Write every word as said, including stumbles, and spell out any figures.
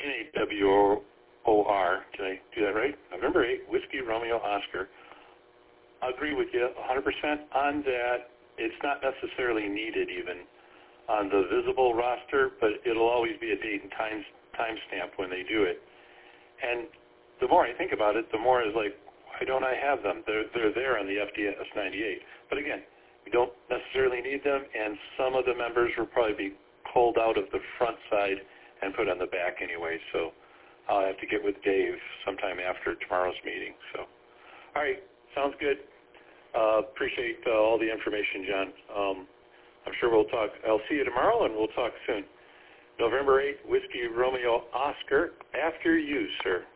N A W O R. Did I do that right? November eighth, Whiskey Romeo Oscar. I agree with you one hundred percent on that. It's not necessarily needed even on the visible roster, but it'll always be a date and time timestamp when they do it. And the more I think about it, the more is like, why don't I have them? They're they're there on the F D S ninety-eight. But again, we don't necessarily need them, and some of the members will probably be pulled out of the front side and put on the back anyway. So I'll have to get with Dave sometime after tomorrow's meeting. So, all right, sounds good. Uh, appreciate uh, all the information, John. Um, I'm sure we'll talk. I'll see you tomorrow, and we'll talk soon. November eighth, Whiskey Romeo Oscar, after you, sir.